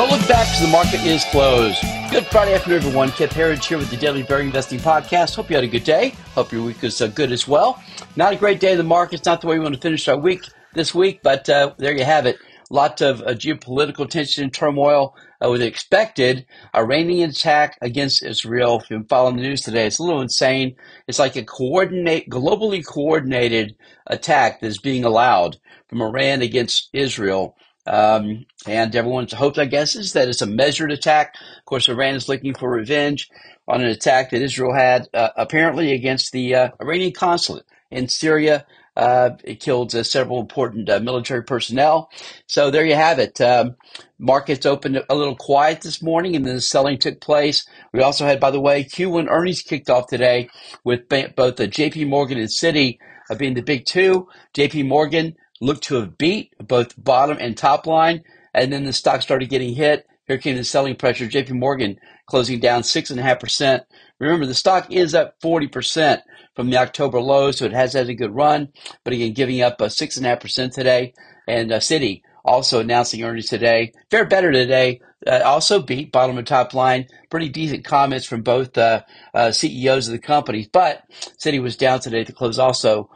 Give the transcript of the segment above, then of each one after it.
look back to the market is closed. Good Friday afternoon, everyone. Kip Herriage here with the Daily Value Investing Podcast. Hope you had a good day. Hope your week is good as well. Not a great day in the markets. Not the way we want to finish our week this week, but there you have it. Lots of geopolitical tension and turmoil with the expected Iranian attack against Israel. If you've been following the news today, it's a little insane. It's like a globally coordinated attack that is being allowed from Iran against Israel. And everyone's hopes, I guess, is that it's a measured attack. Of course, Iran is looking for revenge on an attack that Israel had apparently against the Iranian consulate in Syria. It killed several important military personnel. So there you have it. Markets opened a little quiet this morning, and then the selling took place. We also had, by the way, Q1 earnings kicked off today with both the JP Morgan and Citi being the big two. JP Morgan looked to have beat both bottom and top line, and then the stock started getting hit. Here came the selling pressure. JP Morgan closing down 6.5%. Remember, the stock is up 40% from the October low, so it has had a good run. But again, giving up 6.5% today. And Citi also announcing earnings today. Fared better today. Also beat bottom and top line. Pretty decent comments from both CEOs of the companies. But Citi was down today to close also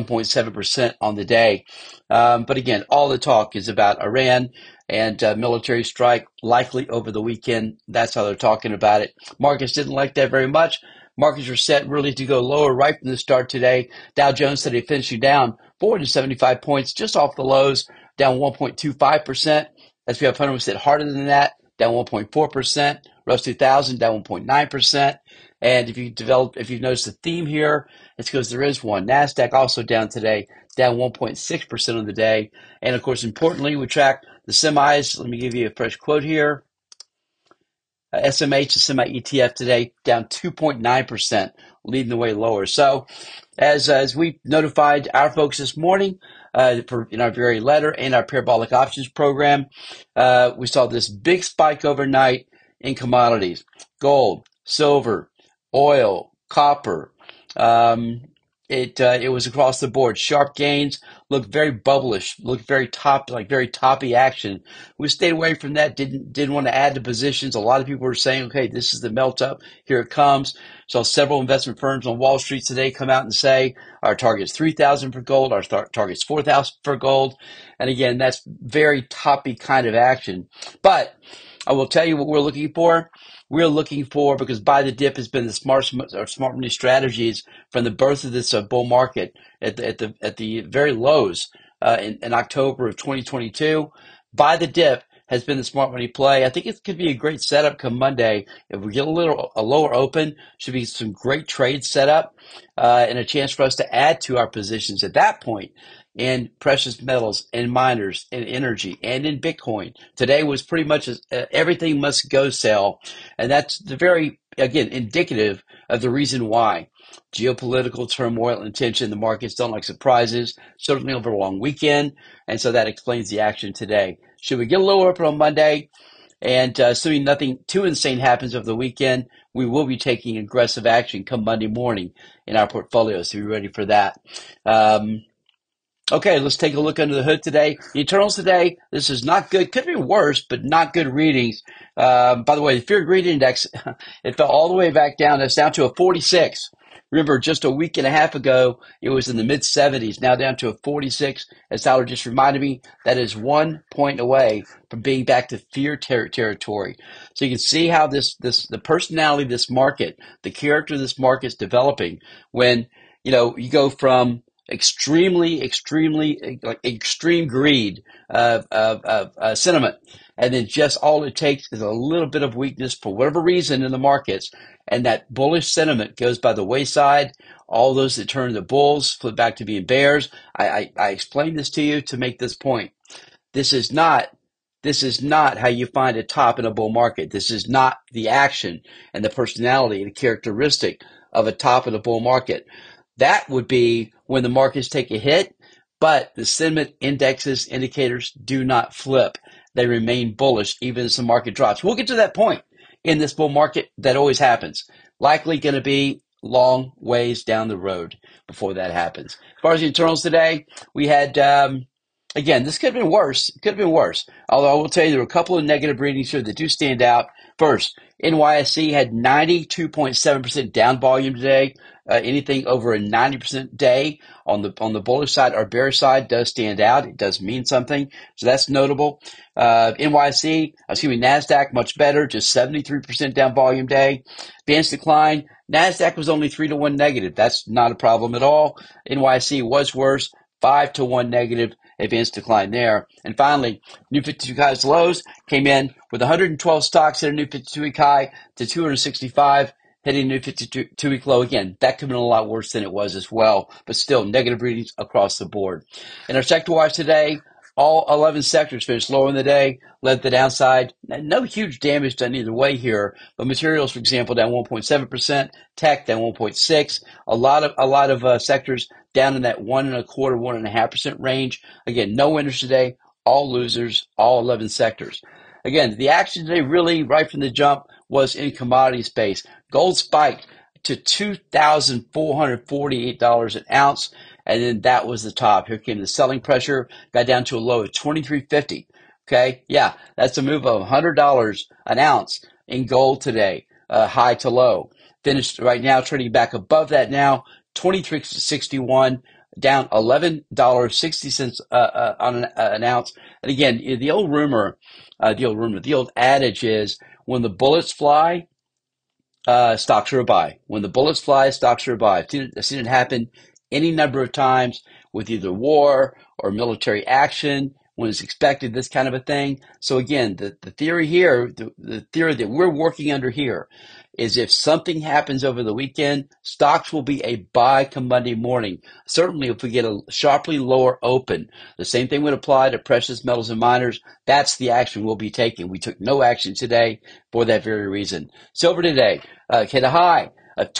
1.7% on the day. But again, all the talk is about Iran and military strike likely over the weekend. That's how they're talking about it. Markets didn't like that very much. Markets were set really to go lower right from the start today. Dow Jones today finishing down 475 points just off the lows, down 1.25%. S&P 500 was hit harder than that, down 1.4%. Russell 2000 down 1.9%. And if you've noticed a theme here, it's because there is one. NASDAQ also down today, down 1.6% on the day. And of course, importantly, we track the semis. Let me give you a fresh quote here. SMH, the semi ETF today, down 2.9%, leading the way lower. So as we notified our folks this morning, in our very letter and our parabolic options program, we saw this big spike overnight in commodities: gold, silver, oil, copper. It was across the board. Sharp gains, looked very bubblish, looked very toppy action. We stayed away from that. Didn't want to add to positions. A lot of people were saying, okay, this is the melt up. Here it comes. Saw several investment firms on Wall Street today come out and say our target's 3,000 for gold. Our target's 4,000 for gold. And again, that's very toppy kind of action. But I will tell you what we're looking for. We're looking for, because buy the dip has been the smart money strategies from the birth of this bull market at the very lows in October of 2022. Buy the dip has been the smart money play. I think it could be a great setup come Monday. If we get a lower open, should be some great trades set up and a chance for us to add to our positions at that point in precious metals and miners and energy and in Bitcoin. Today was pretty much everything must go sell. And that's the very, again, indicative of the reason why. Geopolitical turmoil and tension. The markets don't like surprises, certainly over a long weekend. And so that explains the action today. Should we get a lower open on Monday? And assuming nothing too insane happens over the weekend, we will be taking aggressive action come Monday morning in our portfolio. So be ready for that. Okay, let's take a look under the hood today. The internals today, this is not good. Could be worse, but not good readings. By the way, the Fear Greed Index, it fell all the way back down. It's down to a 46. Remember, just a week and a half ago, it was in the mid-70s, now down to a 46. As Tyler just reminded me, that is 1 point away from being back to fear territory. So you can see how the personality of this market, the character of this market is developing when, you go from extreme greed sentiment, and then just all it takes is a little bit of weakness for whatever reason in the markets, and that bullish sentiment goes by the wayside. All those that turn to bulls flip back to being bears. I explained this to you to make this point. This is not how you find a top in a bull market. This is not the action and the personality and characteristic of a top in a bull market. That would be when the markets take a hit, but the sentiment indicators do not flip. They remain bullish even as the market drops. We'll get to that point in this bull market. That always happens. Likely going to be long ways down the road before that happens. As far as the internals today, we had Again, this could have been worse. It could have been worse. Although I will tell you, there were a couple of negative readings here that do stand out. First, NYSE had 92.7% down volume today. Anything over a 90% day on the bullish side or bearish side does stand out. It does mean something. So that's notable. NASDAQ, much better, just 73% down volume day. Advanced decline. NASDAQ was only 3-1 negative. That's not a problem at all. NYSE was worse, 5-1 negative. Advanced decline there. And finally, new 52 highs lows came in with 112 stocks at a new 52-week high to 265, hitting a new 52-week low again. That could have been a lot worse than it was as well, but still negative readings across the board. In our sector watch today, all 11 sectors finished lower in the day, led the downside. No huge damage done either way here, but materials, for example, down 1.7%, tech down 1.6%. A lot of sectors down in that 1.25%, 1.5% range. Again, no winners today, all losers, all 11 sectors. Again, the action today really right from the jump was in commodity space. Gold spiked to $2,448 an ounce, and then that was the top. Here came the selling pressure, got down to a low of $23.50. Okay, yeah, that's a move of $100 an ounce in gold today, high to low. Finished right now trading back above that now, 23.61, down $11.60 on an ounce. And again, the old adage is when the bullets fly, stocks are a buy. When the bullets fly, stocks are a buy. I've seen it happen any number of times with either war or military action when it's expected, this kind of a thing. So again, the theory here, the theory that we're working under here is if something happens over the weekend, stocks will be a buy come Monday morning. Certainly if we get a sharply lower open. The same thing would apply to precious metals and miners. That's the action we'll be taking. We took no action today for that very reason. Silver today hit a high of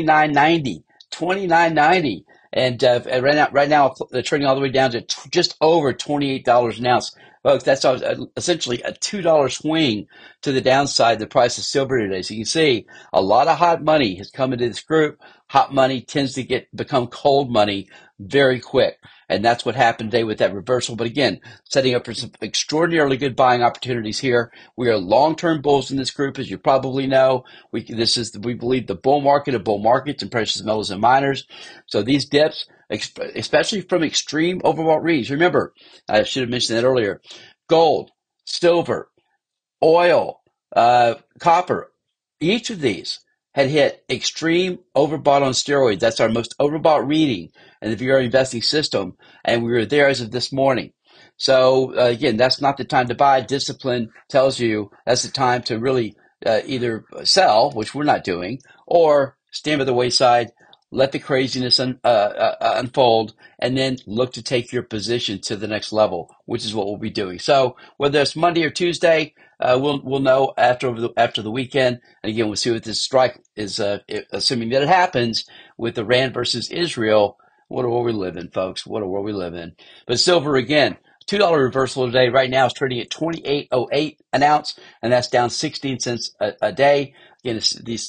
$29.90. And right now, they're trading all the way down to just over $28 an ounce. Folks, that's essentially a $2 swing to the downside, the price of silver today. So you can see a lot of hot money has come into this group. Hot money tends to become cold money very quick. And that's what happened today with that reversal. But again, setting up for some extraordinarily good buying opportunities here. We are long-term bulls in this group, as you probably know. We believe the bull market of bull markets and precious metals and miners. So these dips, especially from extreme overbought reads. Remember, I should have mentioned that earlier. Gold, silver, oil, copper, each of these had hit extreme overbought on steroids. That's our most overbought reading in the VR investing system, and we were there as of this morning. So again, that's not the time to buy. Discipline tells you that's the time to really either sell, which we're not doing, or stand by the wayside, let the craziness unfold, and then look to take your position to the next level, which is what we'll be doing. So whether it's Monday or Tuesday, we'll know after the weekend. And again, we'll see what this strike is, assuming that it happens with Iran versus Israel. What a world we live in, folks. What a world we live in. But silver, again, $2 reversal today. Right now, it's trading at $28.08 an ounce, and that's down 16 cents a day. Again, these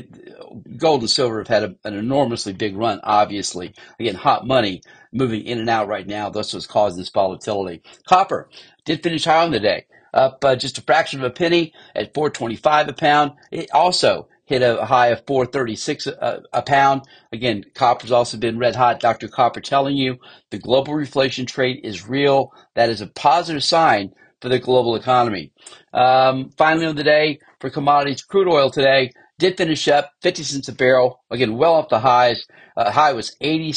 gold and silver have had an enormously big run, obviously. Again, hot money moving in and out right now. That's what's causing this volatility. Copper did finish high on the day, up just a fraction of a penny at $4.25 a pound. It also hit a high of $4.36 a pound. Again, copper's also been red hot. Dr. Copper telling you the global reflation trade is real. That is a positive sign for the global economy. Finally on the day for commodities, crude oil today did finish up 50 cents a barrel. Again, well off the highs. High was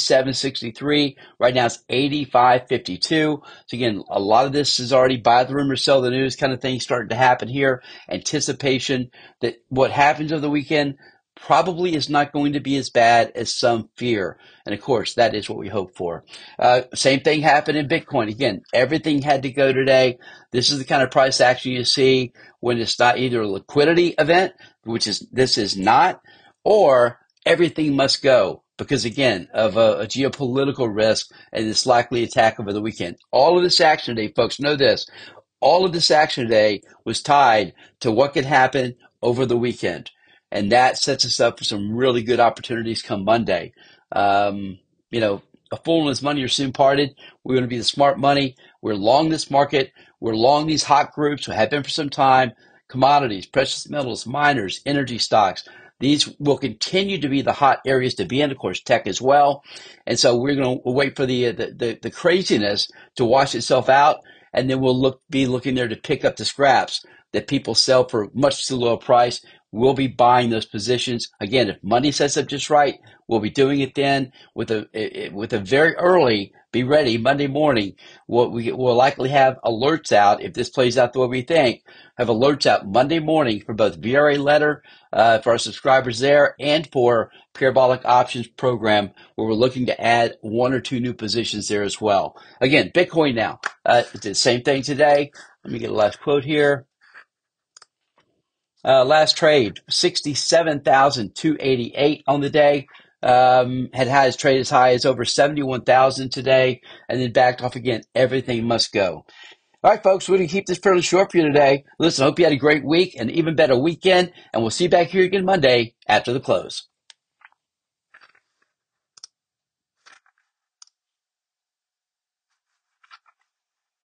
87.63. Right now it's 85.52. So again, a lot of this is already buy the rumor, sell the news kind of thing starting to happen here. Anticipation that what happens over the weekend probably is not going to be as bad as some fear. And of course, that is what we hope for. Same thing happened in Bitcoin. Again, everything had to go today. This is the kind of price action you see when it's not either a liquidity event, this is not, or everything must go because, again, of a geopolitical risk and this likely attack over the weekend. All of this action today, folks, know this. All of this action today was tied to what could happen over the weekend. And that sets us up for some really good opportunities come Monday. a fool and his money are soon parted. We're going to be the smart money. We're long this market. We're long these hot groups. We have been for some time. Commodities, precious metals, miners, energy stocks. These will continue to be the hot areas to be in, of course, tech as well. And so we're going to wait for the craziness to wash itself out, and then we'll be looking there to pick up the scraps that people sell for much too low a price. We'll be buying those positions. Again, if money sets up just right, we'll be doing it then with a very early, be ready, Monday morning. We'll likely have alerts out if this plays out the way we think. Have alerts out Monday morning for both VRA letter for our subscribers there and for Parabolic Options program, where we're looking to add 1 or 2 new positions there as well. Again, Bitcoin now. It's the same thing today. Let me get a last quote here. Last trade, 67,288 on the day. Had his trade as high as over 71,000 today, and then backed off again. Everything must go. All right, folks, we're going to keep this fairly short for you today. Listen, I hope you had a great week and even better weekend, and we'll see you back here again Monday after the close.